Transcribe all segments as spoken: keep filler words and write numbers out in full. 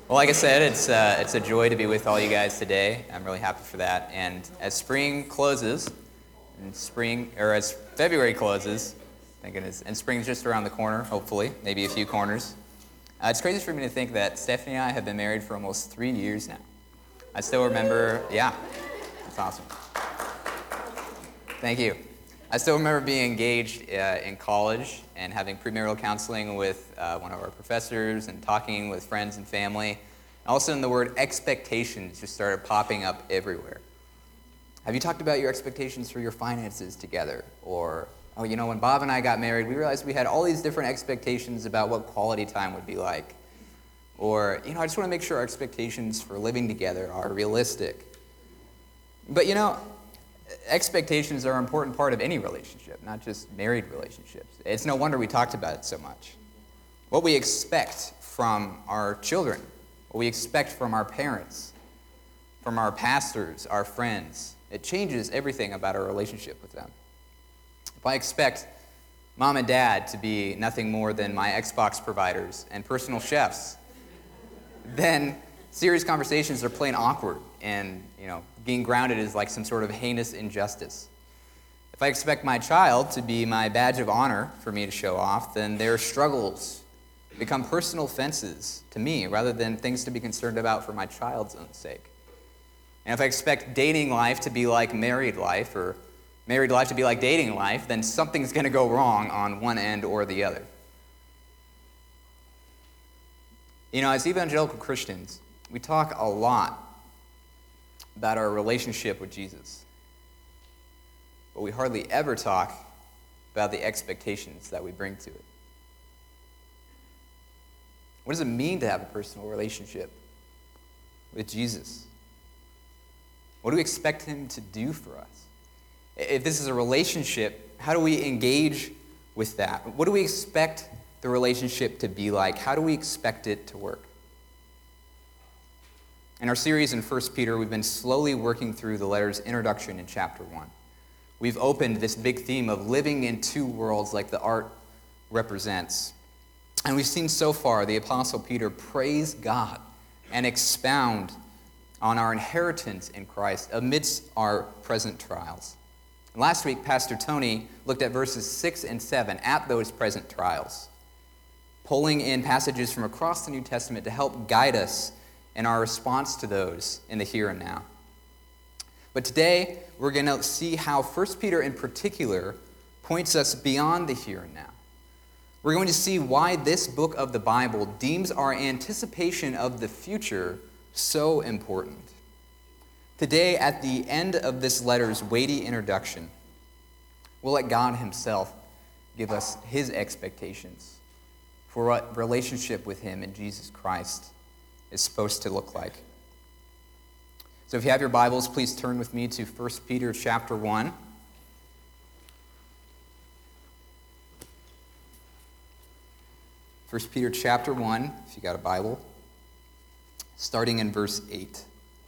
Well, like I said, it's uh, it's a joy to be with all you guys today. I'm really happy for that. And as spring closes, and spring or as February closes, thank goodness, and spring's just around the corner. Hopefully, maybe a few corners. Uh, it's crazy for me to think that Stephanie and I have been married for almost three years now. I still remember. Yeah, that's awesome. Thank you. I still remember being engaged uh, in college and having premarital counseling with uh, one of our professors and talking with friends and family. All of a sudden, the word expectations just started popping up everywhere. Have you talked about your expectations for your finances together? Or, oh, you know, when Bob and I got married, we realized we had all these different expectations about what quality time would be like. Or, you know, I just want to make sure our expectations for living together are realistic. But, you know, expectations are an important part of any relationship, not just married relationships. It's no wonder we talked about it so much. What we expect from our children, what we expect from our parents, from our pastors, our friends, it changes everything about our relationship with them. If I expect mom and dad to be nothing more than my Xbox providers and personal chefs, then serious conversations are plain awkward, and, you know, being grounded is like some sort of heinous injustice. If I expect my child to be my badge of honor for me to show off, then their struggles become personal offenses to me rather than things to be concerned about for my child's own sake. And if I expect dating life to be like married life, or married life to be like dating life, then something's going to go wrong on one end or the other. You know, as evangelical Christians, we talk a lot about our relationship with Jesus, but we hardly ever talk about the expectations that we bring to it. What does it mean to have a personal relationship with Jesus? What do we expect him to do for us? If this is a relationship, how do we engage with that? What do we expect the relationship to be like? How do we expect it to work? In our series in First Peter, we've been slowly working through the letter's introduction in chapter one. We've opened this big theme of living in two worlds like the art represents. And we've seen so far the Apostle Peter praise God and expound on our inheritance in Christ amidst our present trials. Last week, Pastor Tony looked at verses six and seven at those present trials, pulling in passages from across the New Testament to help guide us in our response to those in the here and now. But today, we're going to see how First Peter in particular points us beyond the here and now. We're going to see why this book of the Bible deems our anticipation of the future so important. Today, at the end of this letter's weighty introduction, we'll let God himself give us his expectations for what relationship with him in Jesus Christ is supposed to look like. So if you have your Bibles, please turn with me to First Peter chapter one. First Peter chapter one, if you got a Bible, starting in verse eight.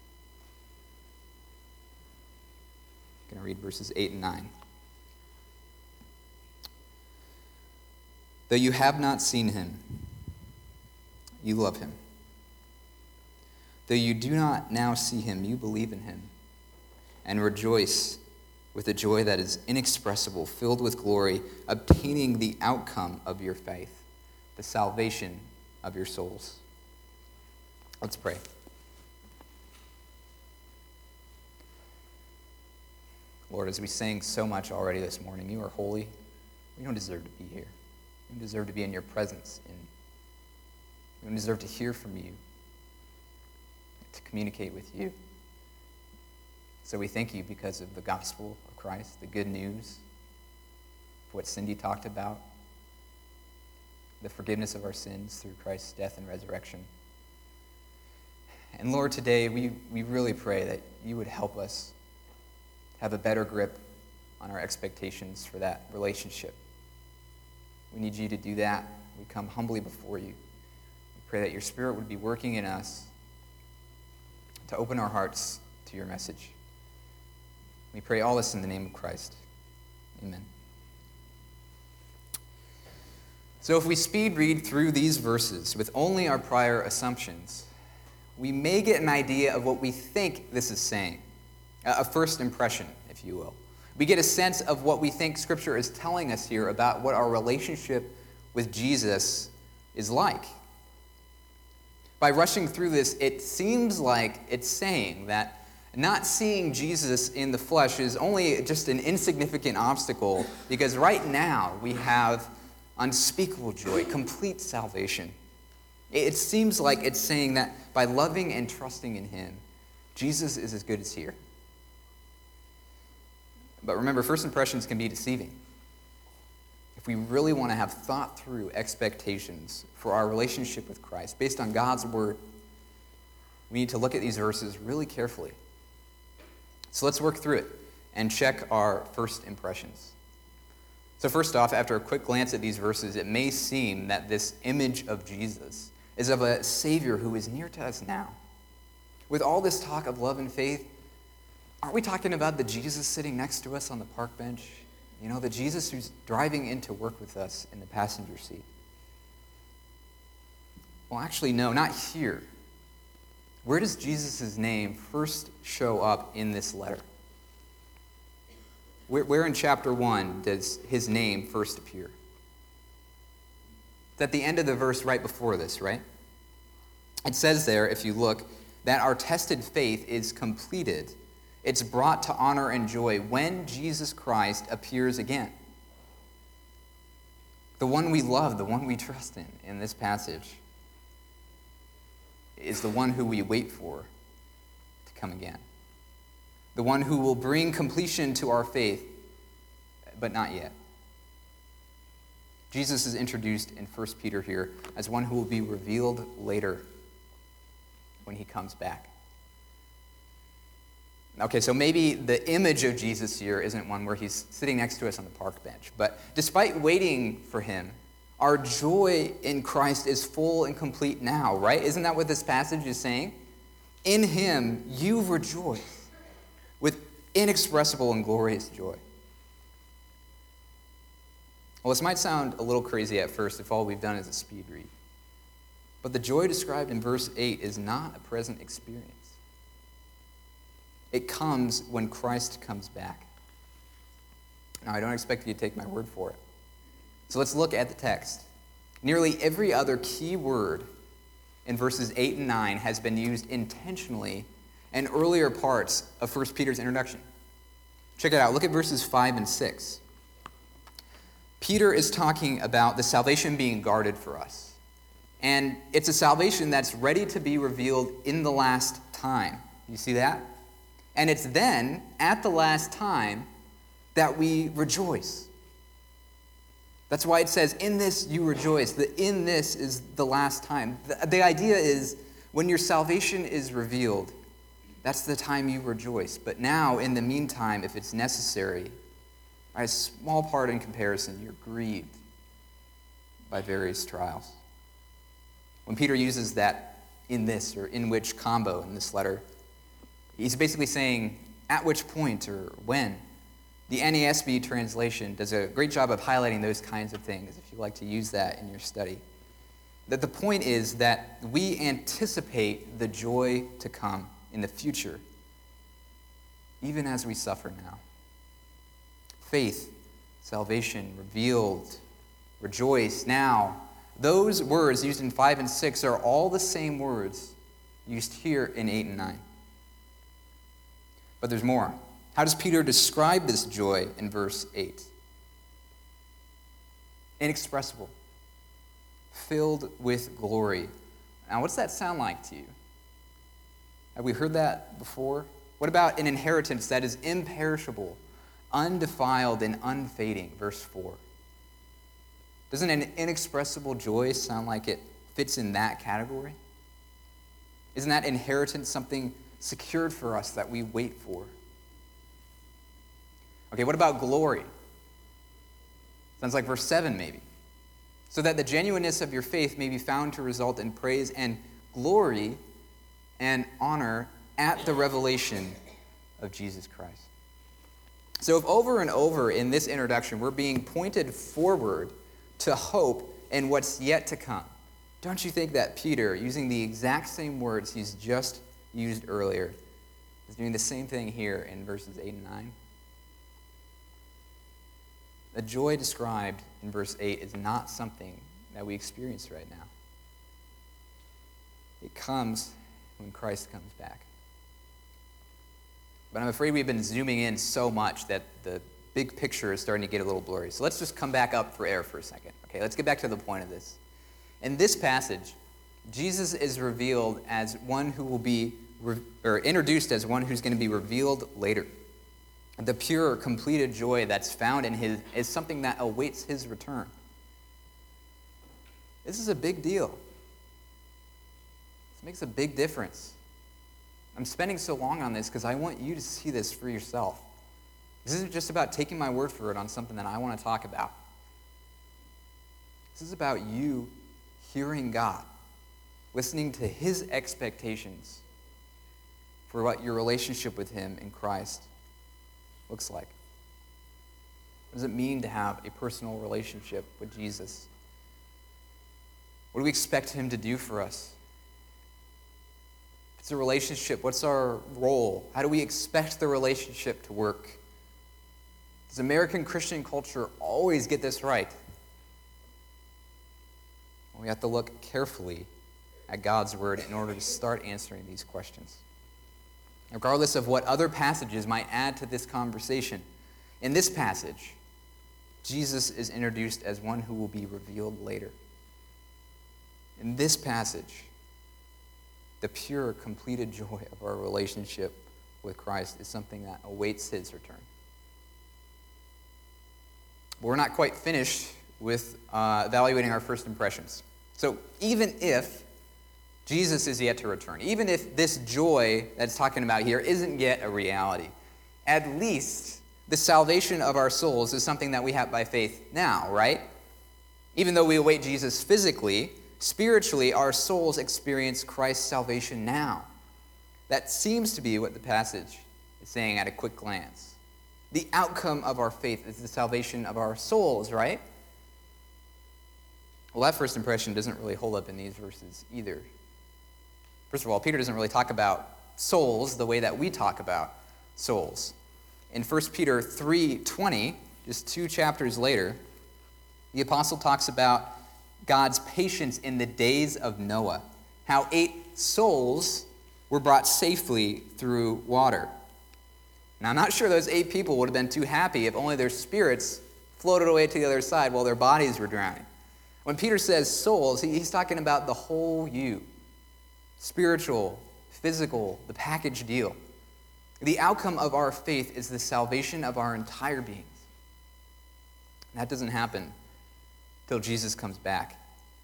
I'm going to read verses eight and nine. Though you have not seen him, you love him. Though you do not now see him, you believe in him and rejoice with a joy that is inexpressible, filled with glory, obtaining the outcome of your faith, the salvation of your souls. Let's pray. Lord, as we sang so much already this morning, you are holy. We don't deserve to be here. We don't deserve to be in your presence. And we don't deserve to hear from you, to communicate with you. So we thank you because of the gospel of Christ, the good news, what Cindy talked about, the forgiveness of our sins through Christ's death and resurrection. And Lord, today we, we really pray that you would help us have a better grip on our expectations for that relationship. We need you to do that. We come humbly before you. We pray that your Spirit would be working in us to open our hearts to your message. We pray all this in the name of Christ. Amen. So if we speed read through these verses with only our prior assumptions, we may get an idea of what we think this is saying, a first impression, if you will. We get a sense of what we think Scripture is telling us here about what our relationship with Jesus is like. By rushing through this, it seems like it's saying that not seeing Jesus in the flesh is only just an insignificant obstacle, because right now we have unspeakable joy, complete salvation. It seems like it's saying that by loving and trusting in him, Jesus is as good as here. But remember, first impressions can be deceiving. If we really want to have thought through expectations for our relationship with Christ based on God's word, we need to look at these verses really carefully. So let's work through it and check our first impressions. So first off, after a quick glance at these verses, it may seem that this image of Jesus is of a Savior who is near to us now. With all this talk of love and faith, aren't we talking about the Jesus sitting next to us on the park bench? You know, the Jesus who's driving into work with us in the passenger seat. Well, actually, no, not here. Where does Jesus' name first show up in this letter? Where, where in chapter one does his name first appear? It's at the end of the verse right before this, right? It says there, if you look, that our tested faith is completed. It's brought to honor and joy when Jesus Christ appears again. The one we love, the one we trust in, in this passage, is the one who we wait for to come again. The one who will bring completion to our faith, but not yet. Jesus is introduced in First Peter here as one who will be revealed later when he comes back. Okay, so maybe the image of Jesus here isn't one where he's sitting next to us on the park bench, but despite waiting for him, our joy in Christ is full and complete now, right? Isn't that what this passage is saying? In him, you rejoice with inexpressible and glorious joy. Well, this might sound a little crazy at first if all we've done is a speed read. But the joy described in verse eight is not a present experience. It comes when Christ comes back. Now, I don't expect you to take my word for it. So let's look at the text. Nearly every other key word in verses eight and nine has been used intentionally in earlier parts of First Peter's introduction. Check it out. Look at verses five and six. Peter is talking about the salvation being guarded for us. And it's a salvation that's ready to be revealed in the last time. You see that? And it's then, at the last time, that we rejoice. That's why it says, in this you rejoice. The in this is the last time. The, the idea is, when your salvation is revealed, that's the time you rejoice. But now, in the meantime, if it's necessary, by a small part in comparison, you're grieved by various trials. When Peter uses that in this or in which combo in this letter, he's basically saying at which point or when. The N A S B translation does a great job of highlighting those kinds of things, if you like to use that in your study. That the point is that we anticipate the joy to come in the future, even as we suffer now. Faith, salvation, revealed, rejoice, now. Those words used in five and six are all the same words used here in eight and nine. But there's more. How does Peter describe this joy in verse eight? Inexpressible, filled with glory. Now, what's that sound like to you? Have we heard that before? What about an inheritance that is imperishable, undefiled, and unfading? Verse four. Doesn't an inexpressible joy sound like it fits in that category? Isn't that inheritance something secured for us that we wait for? Okay, what about glory? Sounds like verse seven maybe. So that the genuineness of your faith may be found to result in praise and glory and honor at the revelation of Jesus Christ. So if over and over in this introduction we're being pointed forward to hope and what's yet to come, Don't you think that Peter, using the exact same words he's just used earlier, is doing the same thing here in verses eight and nine? The joy described in verse eight is not something that we experience right now. It comes when Christ comes back. But I'm afraid we've been zooming in so much that the big picture is starting to get a little blurry. So let's just come back up for air for a second. Okay, let's get back to the point of this. In this passage, Jesus is revealed as one who will be, or introduced as one who's going to be revealed later. The pure, completed joy that's found in his is something that awaits his return. This is a big deal. This makes a big difference. I'm spending so long on this because I want you to see this for yourself. This isn't just about taking my word for it on something that I want to talk about. This is about you hearing God, listening to his expectations for what your relationship with him in Christ looks like. What does it mean to have a personal relationship with Jesus? What do we expect him to do for us? If it's a relationship, what's our role? How do we expect the relationship to work? Does American Christian culture always get this right? We have to look carefully at God's word in order to start answering these questions. Regardless of what other passages might add to this conversation, in this passage, Jesus is introduced as one who will be revealed later. In this passage, the pure, completed joy of our relationship with Christ is something that awaits his return. But we're not quite finished with uh, evaluating our first impressions. So even if Jesus is yet to return, even if this joy that's talking about here isn't yet a reality, at least the salvation of our souls is something that we have by faith now, right? Even though we await Jesus physically, spiritually, our souls experience Christ's salvation now. That seems to be what the passage is saying at a quick glance. The outcome of our faith is the salvation of our souls, right? Well, that first impression doesn't really hold up in these verses either. First of all, Peter doesn't really talk about souls the way that we talk about souls. In First Peter three twenty, just two chapters later, the apostle talks about God's patience in the days of Noah, how eight souls were brought safely through water. Now, I'm not sure those eight people would have been too happy if only their spirits floated away to the other side while their bodies were drowning. When Peter says souls, he's talking about the whole you. Spiritual, physical, the package deal. The outcome of our faith is the salvation of our entire beings. That doesn't happen till Jesus comes back.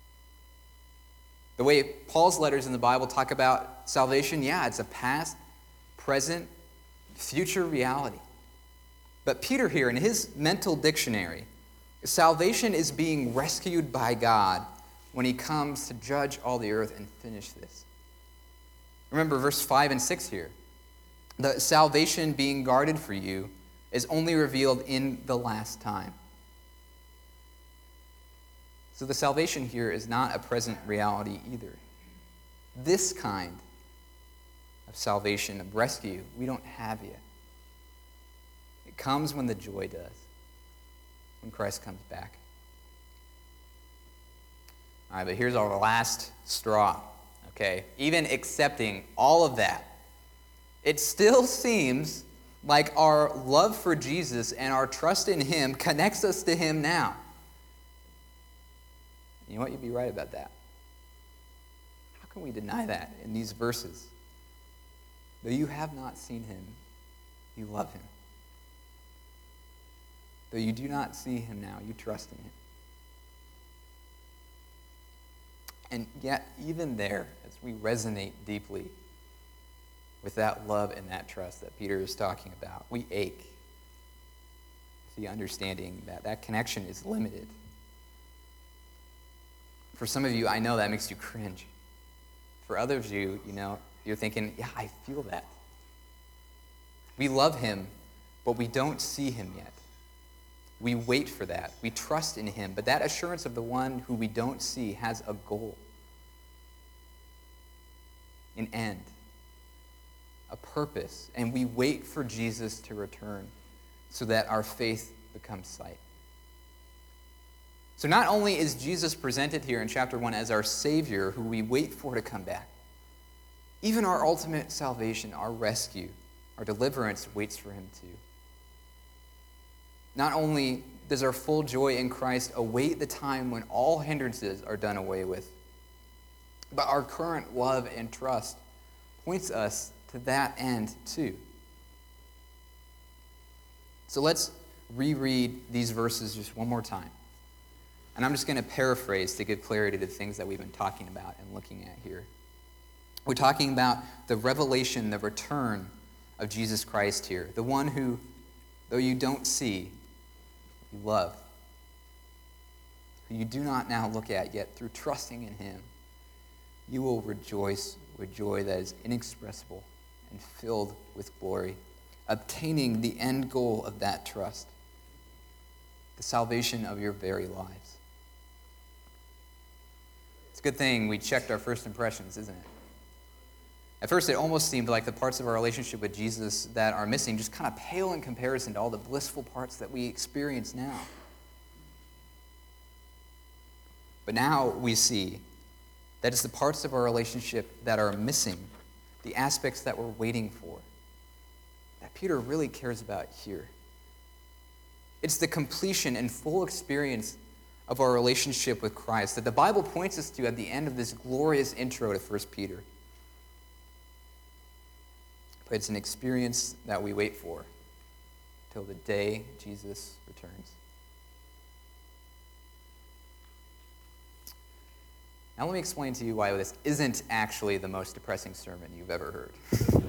The way Paul's letters in the Bible talk about salvation, yeah, it's a past, present, future reality. But Peter here, in his mental dictionary, salvation is being rescued by God when he comes to judge all the earth and finish this. Remember verse five and six here. The salvation being guarded for you is only revealed in the last time. So the salvation here is not a present reality either. This kind of salvation, of rescue, we don't have yet. It comes when the joy does, when Christ comes back. All right, but here's our last straw, okay? Even accepting all of that, it still seems like our love for Jesus and our trust in him connects us to him now. You know what? You'd be right about that. How can we deny that in these verses? Though you have not seen him, you love him. Though you do not see him now, you trust in him. And yet, even there, as we resonate deeply with that love and that trust that Peter is talking about, we ache with the understanding that that connection is limited. For some of you, I know that makes you cringe. For others of you, you know, you're thinking, yeah, I feel that. We love him, but we don't see him yet. We wait for that. We trust in him, but that assurance of the one who we don't see has a goal. an end, a purpose, and we wait for Jesus to return so that our faith becomes sight. So not only is Jesus presented here in chapter one as our Savior who we wait for to come back, even our ultimate salvation, our rescue, our deliverance waits for him too. Not only does our full joy in Christ await the time when all hindrances are done away with, but our current love and trust points us to that end too. So let's reread these verses just one more time. And I'm just going to paraphrase to give clarity to the things that we've been talking about and looking at here. We're talking about the revelation, the return of Jesus Christ here, the one who, though you don't see, you love, who you do not now look at, yet through trusting in him, you will rejoice with joy that is inexpressible and filled with glory, obtaining the end goal of that trust, the salvation of your very lives. It's a good thing we checked our first impressions, isn't it? At first, it almost seemed like the parts of our relationship with Jesus that are missing just kind of pale in comparison to all the blissful parts that we experience now. But now we see that it's the parts of our relationship that are missing, the aspects that we're waiting for, that Peter really cares about here. It's the completion and full experience of our relationship with Christ that the Bible points us to at the end of this glorious intro to First Peter. But it's an experience that we wait for till the day Jesus returns. Now let me explain to you why this isn't actually the most depressing sermon you've ever heard.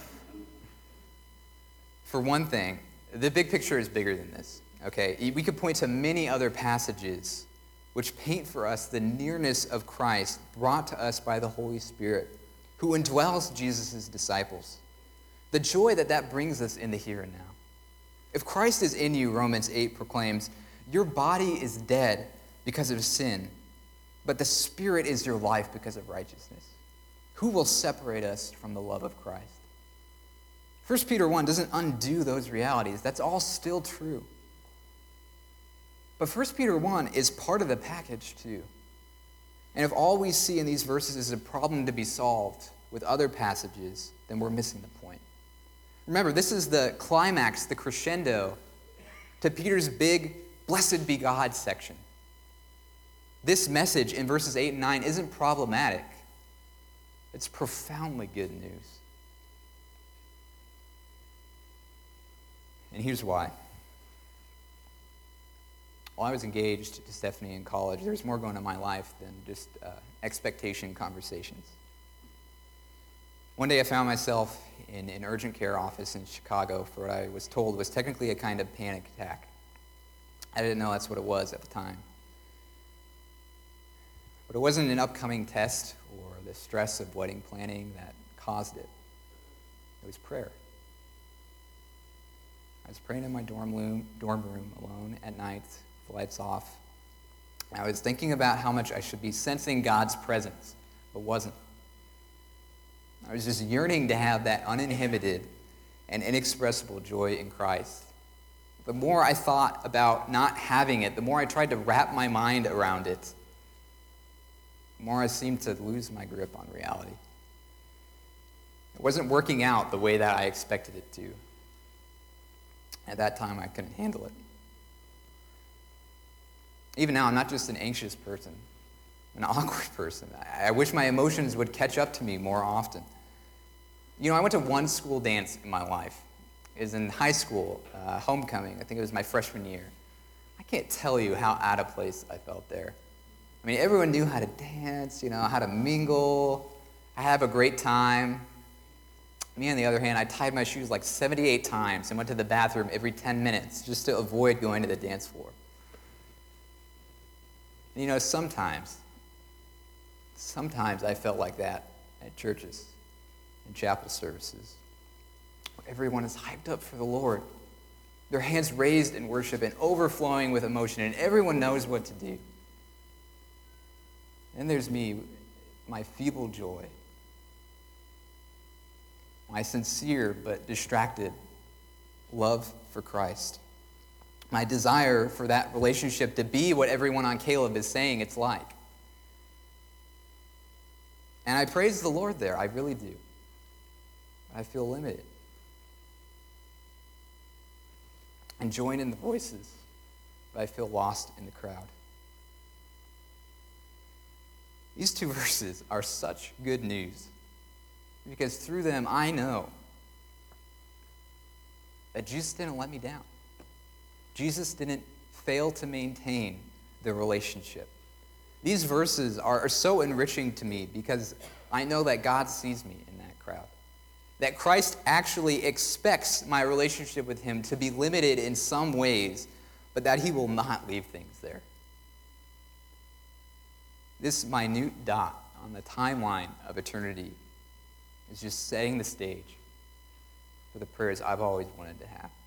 For one thing, the big picture is bigger than this. Okay, we could point to many other passages which paint for us the nearness of Christ brought to us by the Holy Spirit, who indwells Jesus' disciples. The joy that that brings us in the here and now. If Christ is in you, Romans eight proclaims, your body is dead because of sin, but the Spirit is your life because of righteousness. Who will separate us from the love of Christ? First Peter one doesn't undo those realities. That's all still true. But First Peter one is part of the package too. And if all we see in these verses is a problem to be solved with other passages, then we're missing the point. Remember, this is the climax, the crescendo, to Peter's big, blessed be God section. This message in verses eight and nine isn't problematic. It's profoundly good news. And here's why. While I was engaged to Stephanie in college, there was more going on in my life than just uh, expectation conversations. One day I found myself in an urgent care office in Chicago for what I was told was technically a kind of panic attack. I didn't know that's what it was at the time. But it wasn't an upcoming test or the stress of wedding planning that caused it. It was prayer. I was praying in my dorm room, dorm room alone at night, with the lights off. And I was thinking about how much I should be sensing God's presence, but wasn't. I was just yearning to have that uninhibited and inexpressible joy in Christ. The more I thought about not having it, the more I tried to wrap my mind around it, the more I seemed to lose my grip on reality. It wasn't working out the way that I expected it to. At that time, I couldn't handle it. Even now, I'm not just an anxious person, an awkward person. I wish my emotions would catch up to me more often. You know, I went to one school dance in my life. It was in high school, uh, homecoming. I think it was my freshman year. I can't tell you how out of place I felt there. I mean, everyone knew how to dance, you know, how to mingle, I have a great time. Me, on the other hand, I tied my shoes like seventy-eight times and went to the bathroom every ten minutes just to avoid going to the dance floor. And you know, sometimes, sometimes I felt like that at churches and chapel services. Everyone is hyped up for the Lord. Their hands raised in worship and overflowing with emotion, and everyone knows what to do. And there's me, my feeble joy, my sincere but distracted love for Christ, my desire for that relationship to be what everyone on Caleb is saying it's like. And I praise the Lord there, I really do. I feel limited. And join in the voices, but I feel lost in the crowd. These two verses are such good news because through them I know that Jesus didn't let me down. Jesus didn't fail to maintain the relationship. These verses are, are so enriching to me because I know that God sees me in that crowd. That Christ actually expects my relationship with him to be limited in some ways, but that he will not leave things there. This minute dot on the timeline of eternity is just setting the stage for the prayers I've always wanted to have.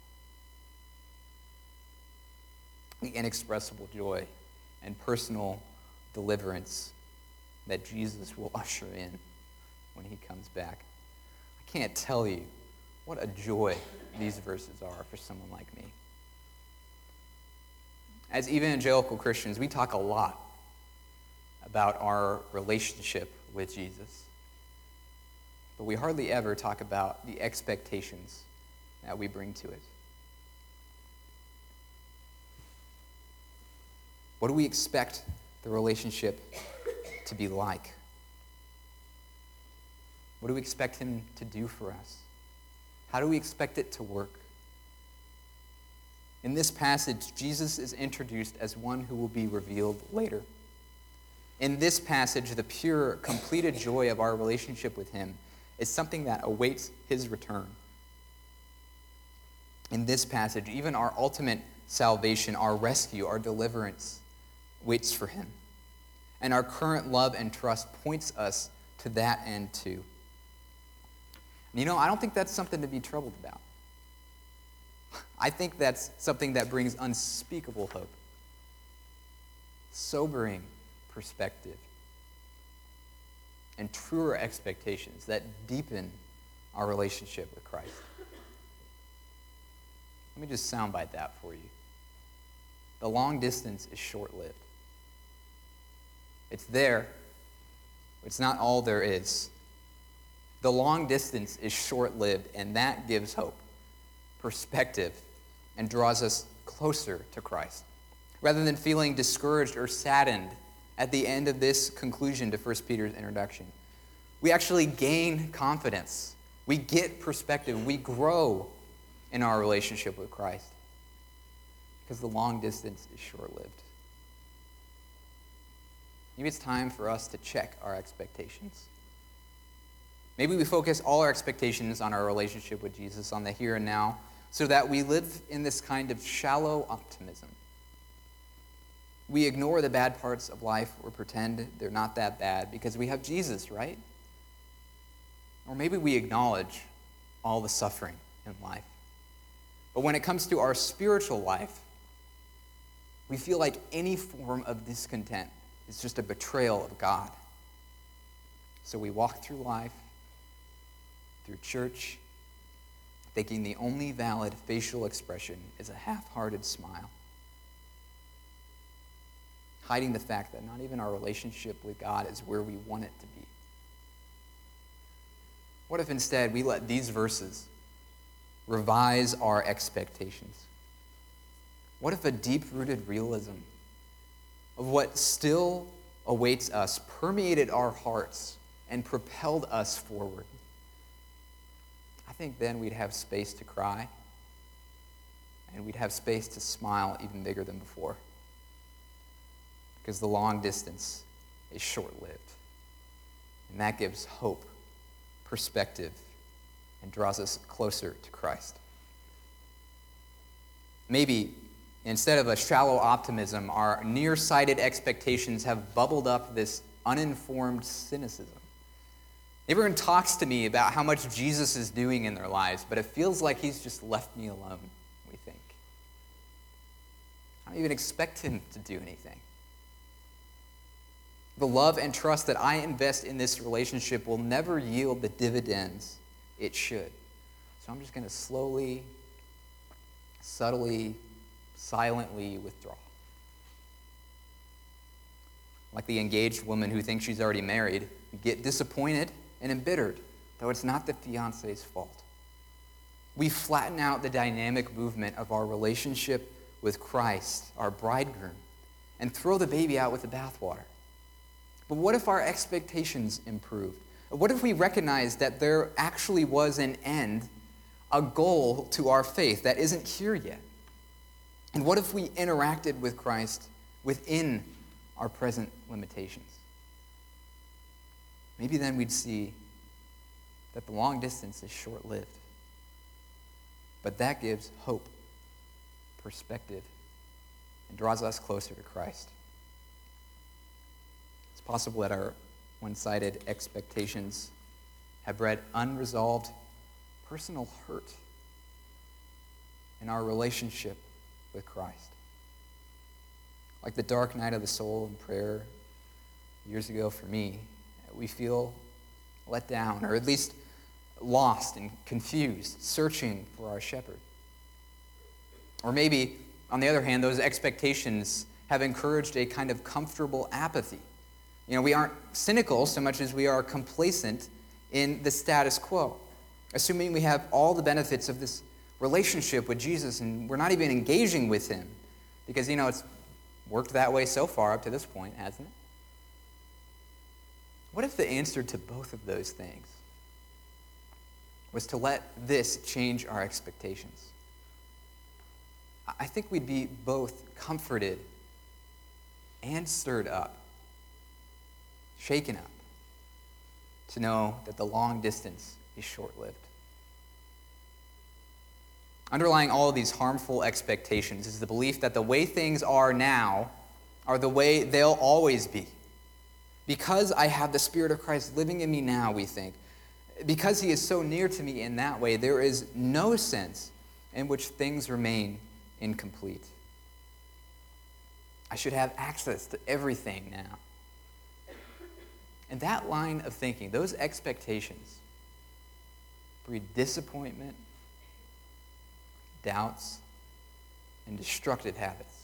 The inexpressible joy and personal deliverance that Jesus will usher in when he comes back. I can't tell you what a joy these verses are for someone like me. As evangelical Christians, we talk a lot about our relationship with Jesus, but we hardly ever talk about the expectations that we bring to it. What do we expect the relationship to be like? What do we expect him to do for us? How do we expect it to work? In this passage, Jesus is introduced as one who will be revealed later. In this passage, the pure, completed joy of our relationship with him is something that awaits his return. In this passage, even our ultimate salvation, our rescue, our deliverance waits for him. And our current love and trust points us to that end too. And you know, I don't think that's something to be troubled about. I think that's something that brings unspeakable hope, sobering perspective, and truer expectations that deepen our relationship with Christ. Let me just soundbite that for you. The long distance is short-lived. It's there, but it's not all there is. The long distance is short-lived, and that gives hope, perspective, and draws us closer to Christ. Rather than feeling discouraged or saddened at the end of this conclusion to First Peter's introduction, we actually gain confidence. We get perspective. We grow in our relationship with Christ because the long distance is short-lived. Maybe it's time for us to check our expectations. Maybe we focus all our expectations on our relationship with Jesus, on the here and now, so that we live in this kind of shallow optimism. We ignore the bad parts of life or pretend they're not that bad because we have Jesus, right? Or maybe we acknowledge all the suffering in life. But when it comes to our spiritual life, we feel like any form of discontent is just a betrayal of God. So we walk through life, through church, thinking the only valid facial expression is a half-hearted smile, hiding the fact that not even our relationship with God is where we want it to be. What if instead we let these verses revise our expectations? What if a deep-rooted realism of what still awaits us permeated our hearts and propelled us forward? I think then we'd have space to cry, and we'd have space to smile even bigger than before, because the long distance is short-lived, and that gives hope, perspective, and draws us closer to Christ. Maybe instead of a shallow optimism, our nearsighted expectations have bubbled up this uninformed cynicism. Everyone talks to me about how much Jesus is doing in their lives, but it feels like he's just left me alone, we think. I don't even expect him to do anything. The love and trust that I invest in this relationship will never yield the dividends it should. So I'm just going to slowly, subtly, silently withdraw. Like the engaged woman who thinks she's already married, we get disappointed and embittered, though it's not the fiancé's fault. We flatten out the dynamic movement of our relationship with Christ, our bridegroom, and throw the baby out with the bathwater. But what if our expectations improved? What if we recognized that there actually was an end, a goal to our faith that isn't here yet? And what if we interacted with Christ within our present limitations? Maybe then we'd see that the long distance is short-lived. But that gives hope, perspective, and draws us closer to Christ. It's possible that our one-sided expectations have bred unresolved personal hurt in our relationship with Christ. Like the dark night of the soul in prayer years ago for me, we feel let down, or at least lost and confused, searching for our shepherd. Or maybe, on the other hand, those expectations have encouraged a kind of comfortable apathy. You know, we aren't cynical so much as we are complacent in the status quo, assuming we have all the benefits of this relationship with Jesus and we're not even engaging with him because, you know, it's worked that way so far up to this point, hasn't it? What if the answer to both of those things was to let this change our expectations? I think we'd be both comforted and stirred up, shaken up, to know that the long distance is short-lived. Underlying all of these harmful expectations is the belief that the way things are now are the way they'll always be. Because I have the Spirit of Christ living in me now, we think, because he is so near to me in that way, there is no sense in which things remain incomplete. I should have access to everything now. And that line of thinking, those expectations, breed disappointment, doubts, and destructive habits.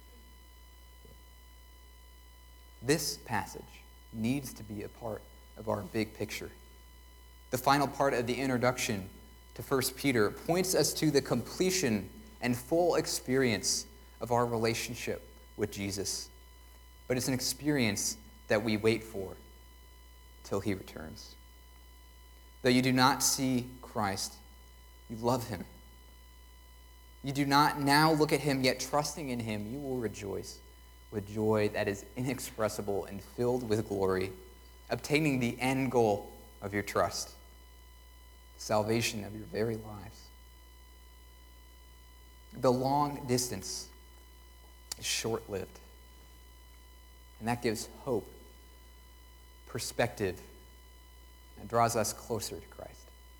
This passage needs to be a part of our big picture. The final part of the introduction to First Peter points us to the completion and full experience of our relationship with Jesus. But it's an experience that we wait for till he returns. Though you do not see Christ, you love him. You do not now look at him, yet trusting in him, you will rejoice with joy that is inexpressible and filled with glory, obtaining the end goal of your trust, salvation of your very lives. The long distance is short-lived, and that gives hope, perspective, and draws us closer to Christ.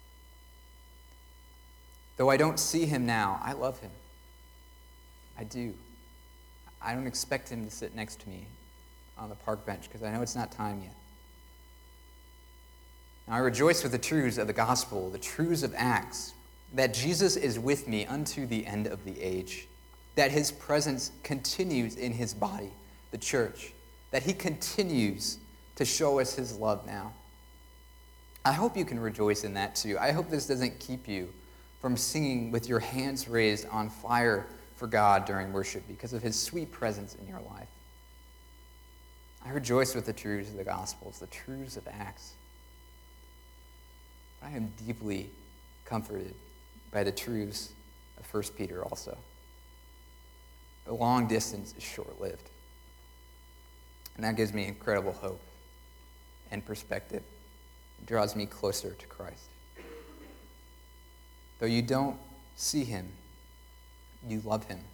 Though I don't see him now, I love him. I do. I don't expect him to sit next to me on the park bench because I know it's not time yet. Now I rejoice with the truths of the gospel, the truths of Acts, that Jesus is with me unto the end of the age, that his presence continues in his body, the church, that he continues to show us his love now. I hope you can rejoice in that too. I hope this doesn't keep you from singing with your hands raised on fire for God during worship because of his sweet presence in your life. I rejoice with the truths of the Gospels, the truths of Acts. But I am deeply comforted by the truths of First Peter also. The long distance is short-lived. And that gives me incredible hope and perspective. It draws me closer to Christ. Though you don't see him, you love him.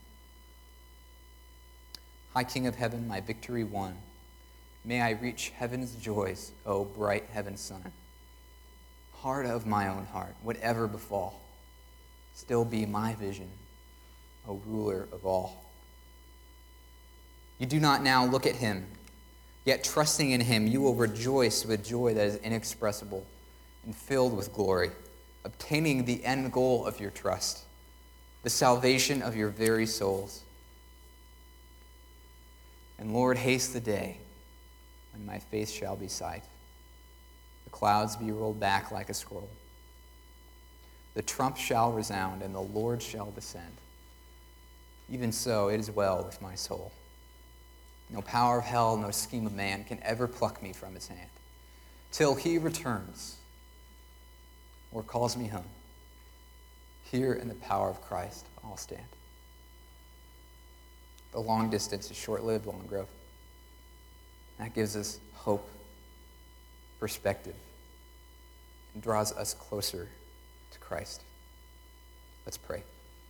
High King of heaven, my victory won. May I reach heaven's joys, O bright heaven's sun. Heart of my own heart, whatever befall, still be my vision, O ruler of all. You do not now look at him, yet trusting in him, you will rejoice with joy that is inexpressible and filled with glory, obtaining the end goal of your trust, the salvation of your very souls. And Lord, haste the day when my face shall be sight, the clouds be rolled back like a scroll. The trump shall resound, and the Lord shall descend. Even so, it is well with my soul. No power of hell, no scheme of man can ever pluck me from his hand. Till he returns or calls me home, here in the power of Christ I'll stand. The long distance is short-lived, long growth. That gives us hope, perspective, and draws us closer to Christ. Let's pray.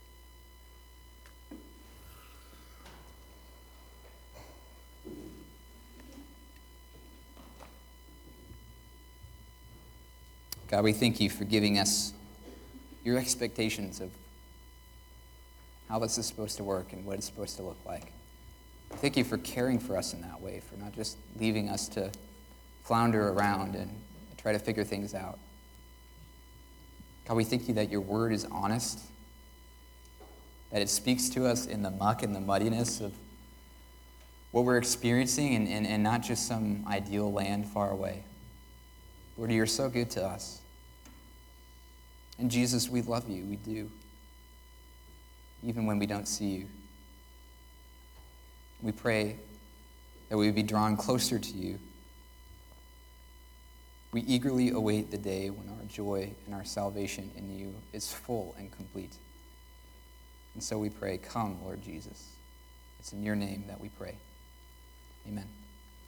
God, we thank you for giving us your expectations of how this is supposed to work and what it's supposed to look like. Thank you for caring for us in that way, for not just leaving us to flounder around and try to figure things out. God, we thank you that your word is honest, that it speaks to us in the muck and the muddiness of what we're experiencing and, and, and not just some ideal land far away. Lord, you're so good to us. And Jesus, we love you. We do. Even when we don't see you. We pray that we would be drawn closer to you. We eagerly await the day when our joy and our salvation in you is full and complete. And so we pray, come, Lord Jesus. It's in your name that we pray. Amen.